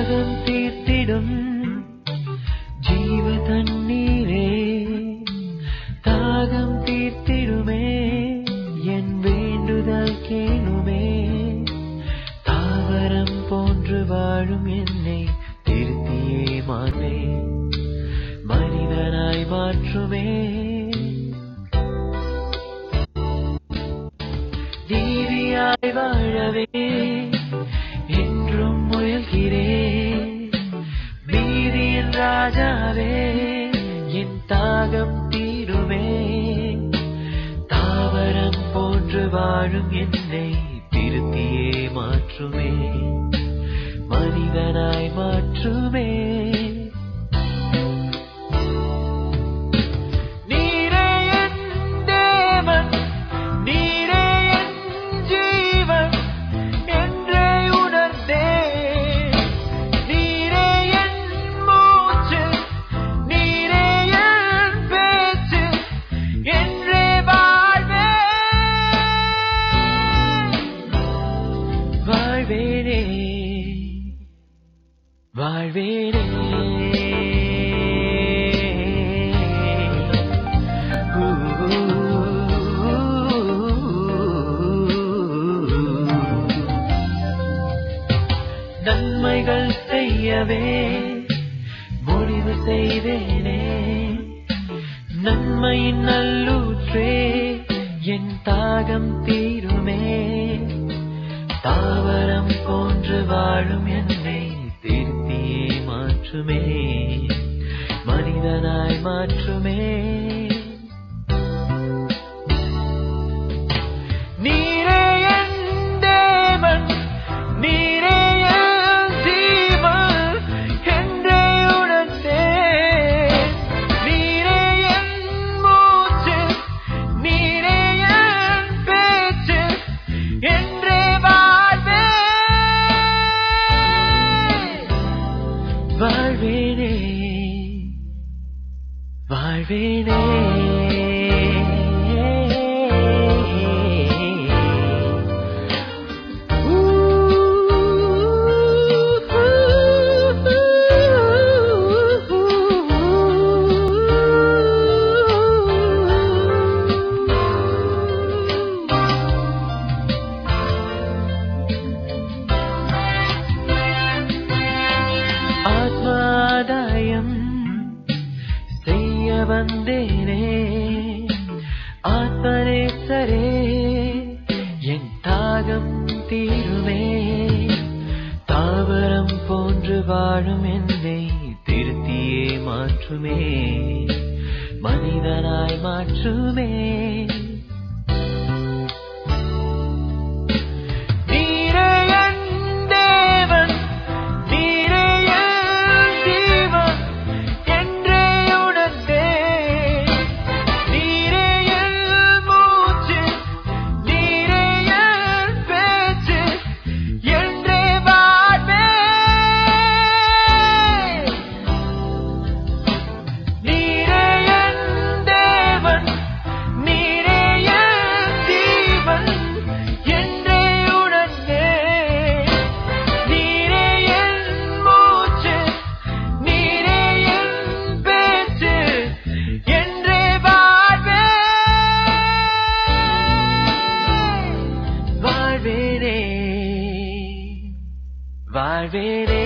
தாகம் தீர்த்திடும் ஜீவ தண்ணீரே, தாகம் தீர்த்திடுமே என் வேண்டுதல் கேளுமே. தாவரம் போன்று வாழும் என்னை திருத்தியே மாற்றே, மனிதனாய் மாற்றுமே. நீதியாய் வாழவே என்றும் முயல்கிறேன். நீதியின் ராஜாவே என் தாகம் தீருமே. தாவரம் போன்று வாழும் என்னை திருத்தியே மாற்றுமே, மனிதனாய் மாற்றுமே. வாழ்வேனே நன்மைகள் செய்யவே முடிவு செய்தேனே. நன்மையின் நல்லூற்றே என் தாகம் தீருமே. தாவரம் போன்று வாழும் என்னை திருத்தியே மாற்றுமே, மனிதனாய் மாற்றுமே. நீரே என் தேவன், நீரே என் ஜீவன் என்றே உணர்ந்தேன். நீரே என் மூச்சு, நீரே என் பேச்சு என்றே வாழ்வேனே வாழ்வேனே. ஆத்மாதாயம் செய்ய வந்தேனே, ஆத்மநேசரே என் தாகம் தீருமே. தாவரம் போன்று வாழும் என்னை திருத்தியே மாற்றுமே, மனிதனாய் மாற்றுமே. வாழ்வேனே